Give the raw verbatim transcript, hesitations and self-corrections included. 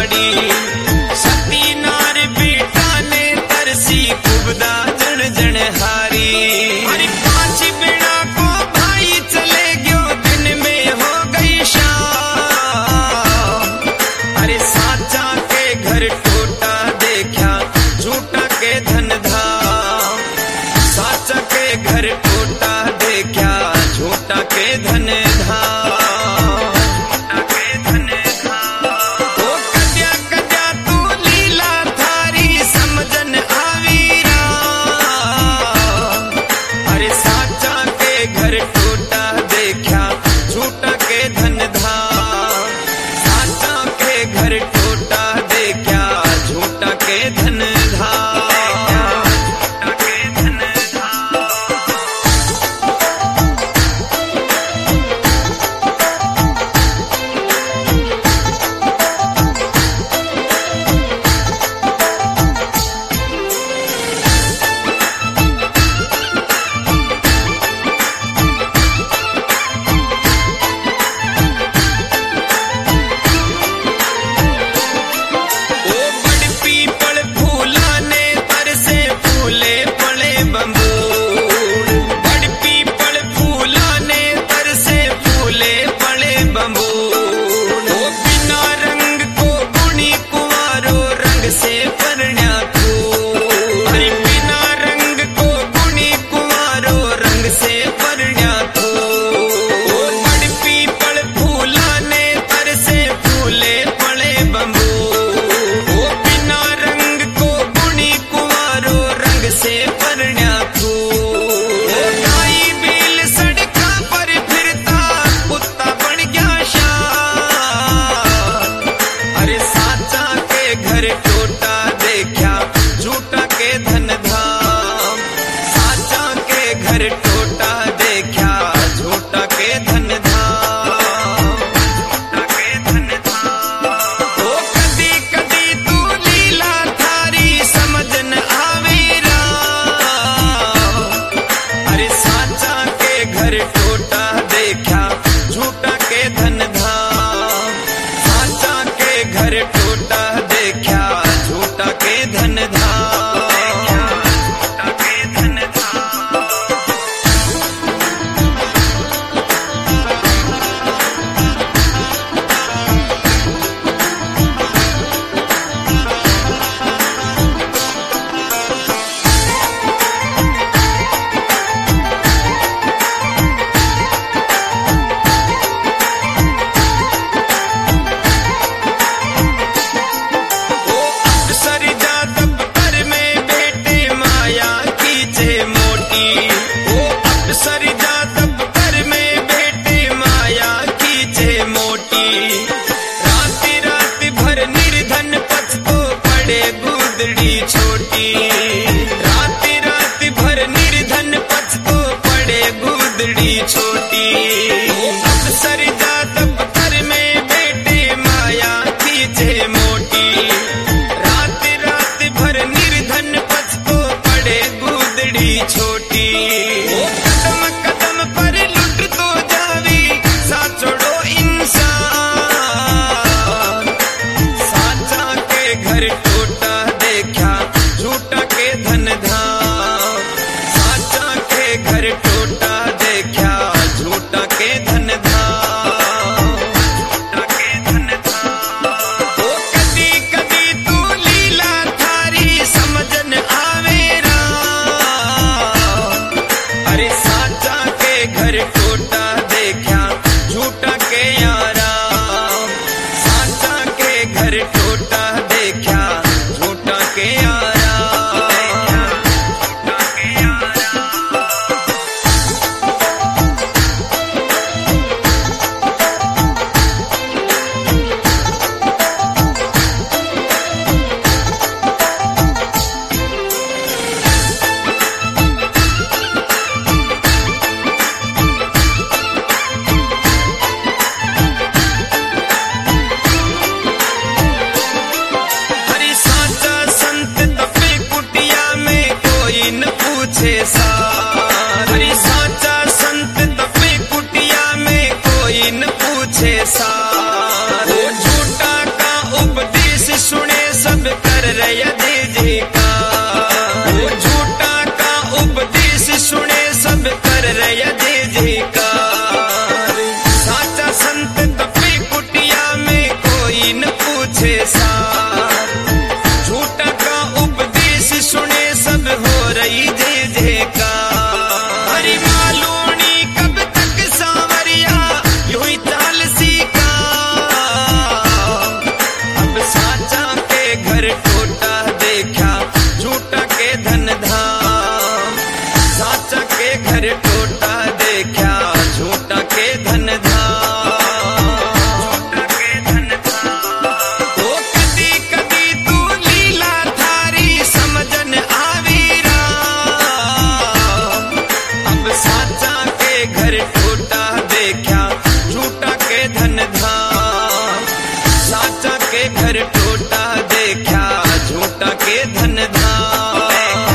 हाड़ी सती नार बेटा ने तरसी कुबदा जन जन हारी। अरे पांच बेड़ा को भाई चले गयो दिन में हो गई शाम। अरे साचा के घर टूटा देखा झूठा के धन धाम। साचा के घर टूटा देखा झूठा के धन धाम। पीछे सार। झूठा का उपदेश सुने सब हो रही जय जयकार। हरि मालूनी कब तक सांवरिया यूं ही चाल सीखा। अब साचा के घर टूटा देखा झूठा के धन धाम। साचा के घर टूटा देखा झूठा के धन धाम। झूठा के धन धाम। ओ कदी कदी तू लीला थारी समझन आवी राम। अब साचा के घर टूटा देखा झूठा के धन धाम। साचा के घर टूटा देखा झूठा के धन धाम।